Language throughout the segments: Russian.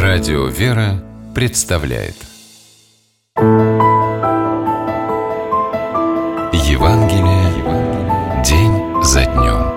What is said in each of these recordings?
Радио «Вера» представляет Евангелие день за днем.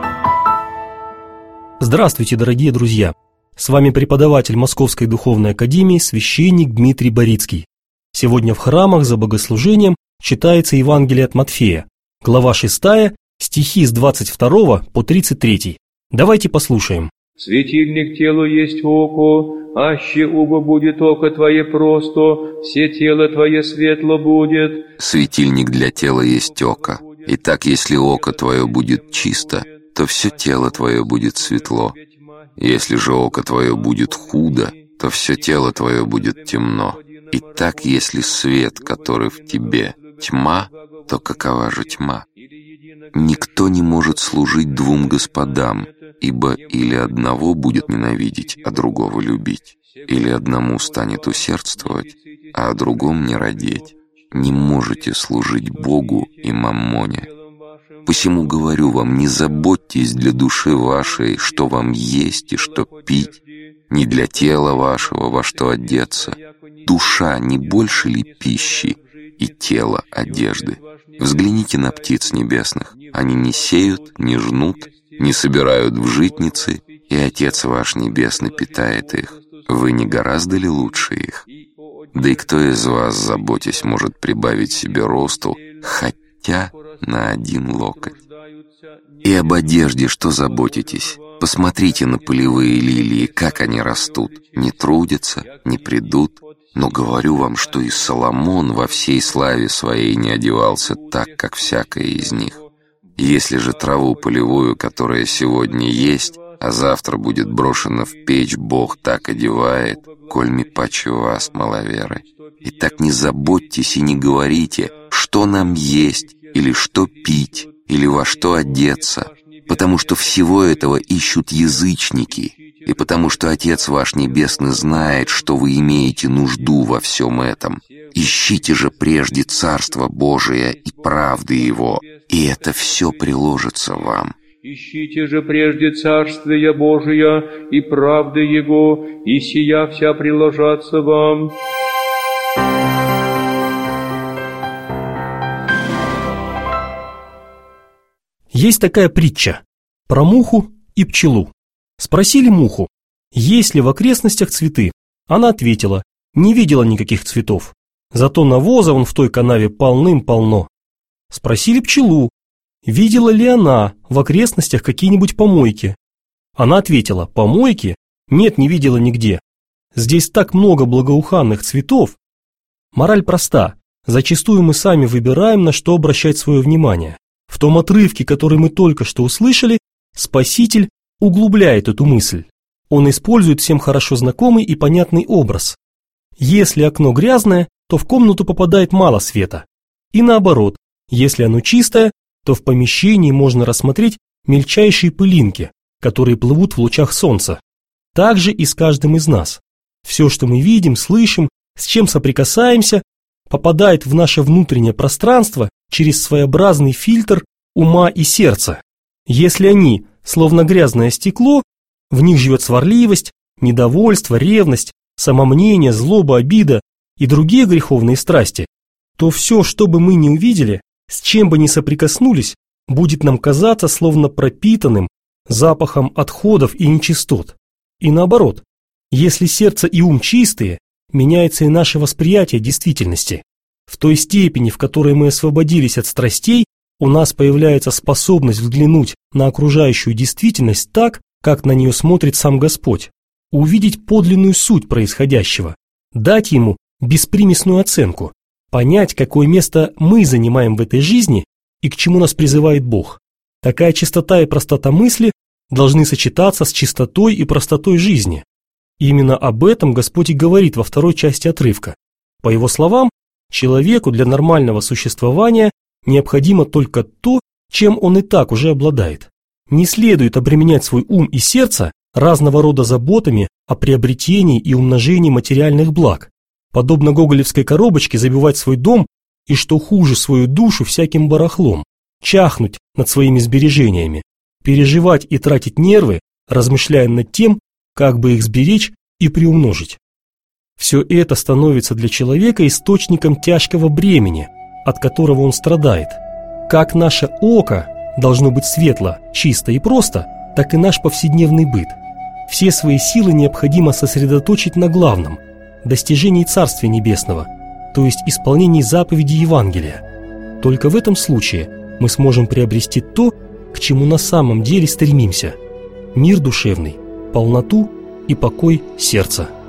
Здравствуйте, дорогие друзья! С вами преподаватель Московской Духовной Академии, священник Дмитрий Борицкий. Сегодня в храмах за богослужением читается Евангелие от Матфея, глава 6, стихи с 22 по 33. Давайте послушаем. «Светильник телу есть око, аще убо будет око твое просто, все тело твое светло будет». Светильник для тела есть око. Итак, если око твое будет чисто, то все тело твое будет светло. Если же око твое будет худо, то все тело твое будет темно. Итак, если свет, который в тебе, тьма, то какова же тьма? Никто не может служить двум господам, ибо или одного будет ненавидеть, а другого любить, или одному станет усердствовать, а о другом не радеть. Не можете служить Богу и маммоне. Посему говорю вам, не заботьтесь для души вашей, что вам есть и что пить, не для тела вашего, во что одеться. Душа не больше ли пищи, и тело одежды? Взгляните на птиц небесных. Они не сеют, не жнут, не собирают в житницы, и Отец ваш Небесный питает их. Вы не гораздо ли лучше их? Да и кто из вас, заботясь, может прибавить себе росту, хотя на один локоть? И об одежде что заботитесь? Посмотрите на полевые лилии, как они растут. Не трудятся, не придут. Но говорю вам, что и Соломон во всей славе своей не одевался так, как всякая из них. Если же траву полевую, которая сегодня есть, а завтра будет брошена в печь, Бог так одевает, кольми паче вас, маловеры. Итак, не заботьтесь и не говорите, что нам есть, или что пить, или во что одеться, потому что всего этого ищут язычники, и потому что Отец ваш Небесный знает, что вы имеете нужду во всем этом. Ищите же прежде Царство Божие и правды Его, и это все приложится вам. Ищите же прежде Царствие Божие и правды Его, и сия вся приложатся вам». Есть такая притча про муху и пчелу. Спросили муху, есть ли в окрестностях цветы. Она ответила, не видела никаких цветов. Зато навоза вон в той канаве полным-полно. Спросили пчелу, видела ли она в окрестностях какие-нибудь помойки. Она ответила, помойки? Нет, не видела нигде. Здесь так много благоуханных цветов. Мораль проста. Зачастую мы сами выбираем, на что обращать свое внимание. В том отрывке, который мы только что услышали, Спаситель углубляет эту мысль. Он использует всем хорошо знакомый и понятный образ. Если окно грязное, то в комнату попадает мало света. И наоборот, если оно чистое, то в помещении можно рассмотреть мельчайшие пылинки, которые плывут в лучах солнца. Так же и с каждым из нас. Все, что мы видим, слышим, с чем соприкасаемся, попадает в наше внутреннее пространство через своеобразный фильтр ума и сердца. Если они, словно грязное стекло, в них живет сварливость, недовольство, ревность, самомнение, злоба, обида и другие греховные страсти, то все, что бы мы ни увидели, с чем бы ни соприкоснулись, будет нам казаться словно пропитанным запахом отходов и нечистот. И наоборот, если сердце и ум чистые, меняется и наше восприятие действительности. В той степени, в которой мы освободились от страстей, у нас появляется способность взглянуть на окружающую действительность так, как на нее смотрит сам Господь, увидеть подлинную суть происходящего, дать ему беспримесную оценку, понять, какое место мы занимаем в этой жизни и к чему нас призывает Бог. Такая чистота и простота мысли должны сочетаться с чистотой и простотой жизни. И именно об этом Господь и говорит во второй части отрывка. По его словам, человеку для нормального существования необходимо только то, чем он и так уже обладает. Не следует обременять свой ум и сердце разного рода заботами о приобретении и умножении материальных благ, подобно гоголевской коробочке забивать свой дом и, что хуже, свою душу всяким барахлом, чахнуть над своими сбережениями, переживать и тратить нервы, размышляя над тем, как бы их сберечь и приумножить. Все это становится для человека источником тяжкого бремени, от которого он страдает. Как наше око должно быть светло, чисто и просто, так и наш повседневный быт. Все свои силы необходимо сосредоточить на главном – достижении Царствия Небесного, то есть исполнении заповедей Евангелия. Только в этом случае мы сможем приобрести то, к чему на самом деле стремимся – мир душевный, полноту и покой сердца.